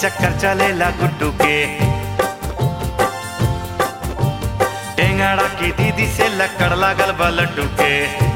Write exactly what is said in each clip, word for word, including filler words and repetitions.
चक्कर चलेला गुड्डू के। टेंगड़ा की दीदी से लकड़ लागल बा लड्डू के।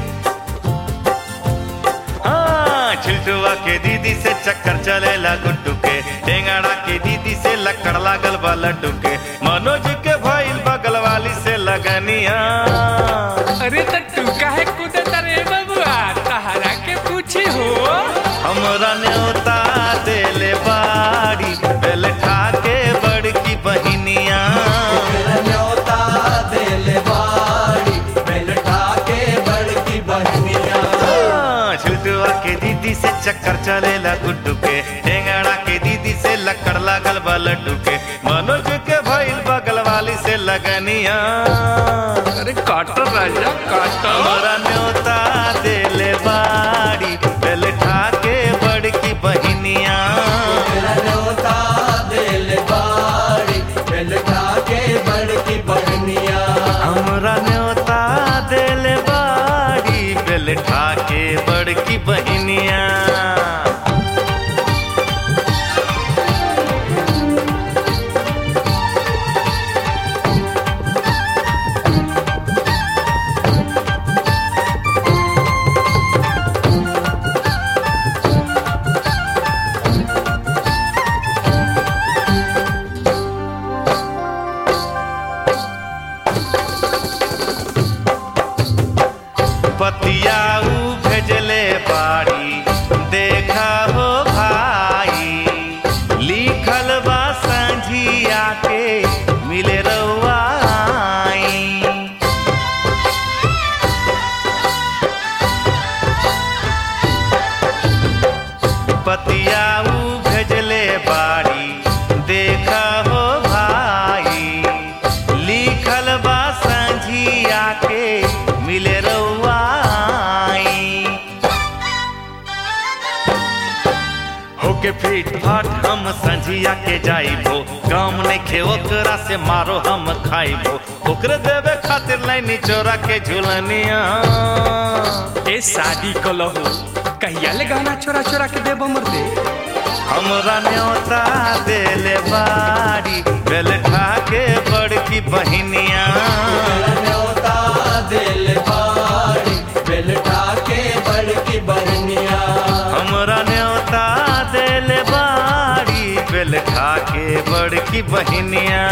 हाँ, छिलटुआ के दीदी से चक्कर चलेला गुड्डू के। टेंगड़ा की दीदी से लकड़ लागल बा लड्डू के। मनोज के भइल बगल वाली से लगनिया। अरे तू काहे कूदत रे बबुआ, तहरा के पूछी हो। हमरा न्योता देले बाड़ी बेलठा के बड़की बहिनिया। न्योता देले बाड़ी बेलठा के बड़की बहिनिया। छिलटुआ के दीदी से चक्कर चलेला गुड्डू के। टेंगड़ा के दीदी से लकड़ लागल बा लड्डू के। मनोज के भइल बगल वाली से लगनिया। अरे काटो राजा काटो। हमरा न्योता देले बाड़ी बेलठा के बड़की बहिनिया। न्योता देले बाड़ी बेलठा के बड़की बहिनिया। हमरा न्योता देले बाड़ी बेलठा के बड़की बहिनिया। पतियाऊ भेजले बाड़ी देखा हो भाई। लिखल बा संझिया के मिले रउआ आई। पतियाऊ भेजले बाड़ी देखा हो भाई। लिखल बा संझिया के मिले रउआ आई। होके फीट फाट हम संझिया के जाइबो। काम नइखे ओकरा से मारो हम खाइबो। ओकरे देवे खातिर लाइनी चोरा के झुलनिया। ए शादी कलहू कहिया ले गहना चोरा चोरा के देबो मर्दे। हमरा न्योता देले बाड़ी बेलठा के बड़की बहिनिया। न्योता देले बाड़ी बेलठा के बड़की बहिनिया। हमरा न्योता देले बाड़ी बेलठा के बड़की बहिनिया।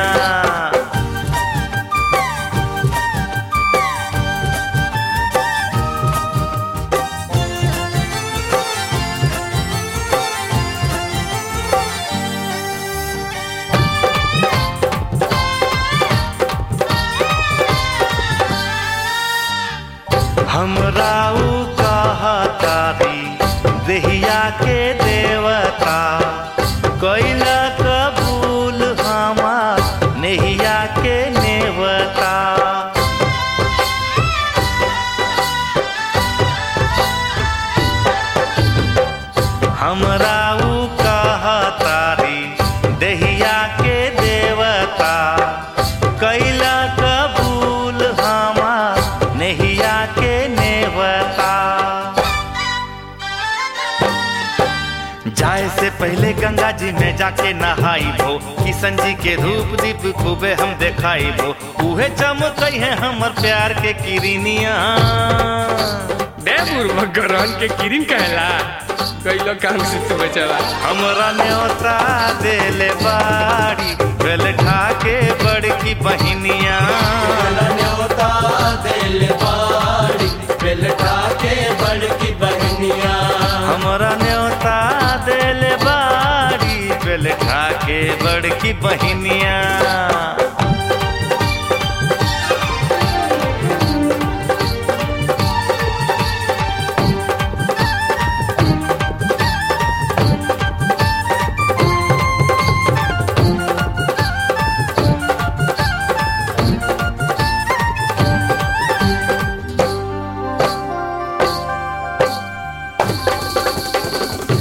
हमरा ऊ कहतारी देहिया के देवता। कैला कबूल हमार नेहिया के नेवता। हमरा ऊ कहतारी देहिया के देवता। कैला कबूल हमार नेहिया के नेवता। जाए से पहले गंगा जी में जाके नहाइबो। किशन जी के धूप दीप खूबे हम देखाइबो। उहे चमकई है हमर प्यार के किरनिया। देवुर मगरन के किरिन कहला कइलो काम से तू बचला। हमरा न्योता देले बाड़ी बेलठा के बड़की बहिनिया। न्योता देले बाड़ी बेलठा के बड़की बहिनिया। हमरा न्योता देले बाड़ी बेलठा के बड़की बहिनिया।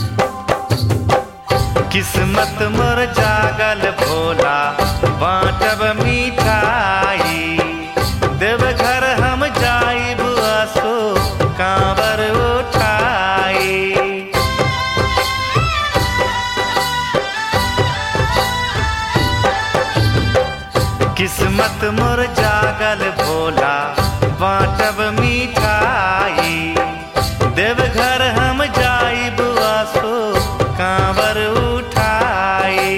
किस्मत मोर जागल भोला बाँट लागल भोला बाटब मिठाई देवघर हम जाइब आसो कांवर उठाई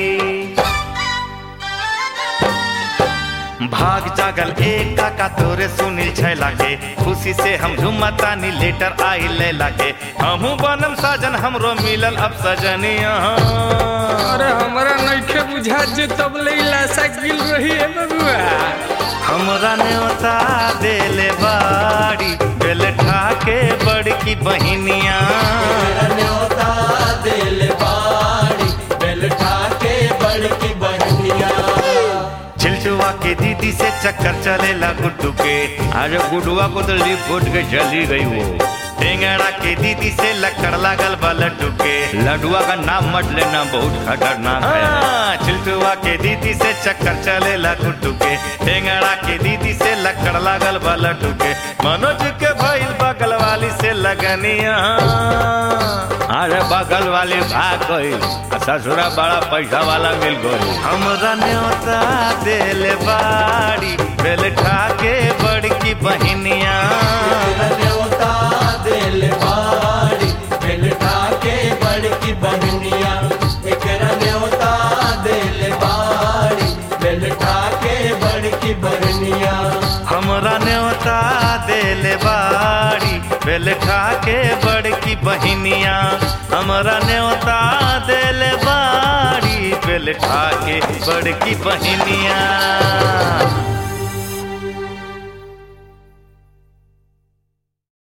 भाग जागल एक काका तोरे सुनील छैला के खुशी से हम झुमतानी लेटर आई ले लागे हमहू बनम साजन हमरो मिलल अब सजनिया अरे हमरा नइखे बुझा जे तब लैला सा गिल रही है बबुआ हमरा न्योता देले बाड़ी बेल ठाके बड़की बहिनिया न्योता दिल बाड़ी बेल ठाके बड़की बहनिया चिलचुआ के दीदी से चक्कर चलेला गुड्डू के आज गुड्डुआ को तो ली फूट के चली गई वो टेंगड़ा के दीदी से लकड़ लागल बा लड्डू के लड्डुआ का नाम मत लेना बहुत खतरनाक है चिलचुआ के दीदी से चक्कर चलेला गुड्डू के टेंगड़ा के दीदी से लकड़ लागल बा लड्डू के मनोज के भइल बगल वाली से लगनिया अरे बगल वाली भाग गई ससुरा बड़ा पैसा वाला मिल गई हमरा न्योता देले बाड़ी बेल ठाके बड़की बहिनिया न्योता दिल बाड़ी बेल ठाके बड़की बहनिया एकरा न्योता दिल बाड़ी बेल ठाके बड़की बहनिया हमरा न्योता देले बाड़ी बेल ठाके बड़की बहिनिया हमरा न्योता देले बाड़ी बेल ठाके बड़की बहिनिया।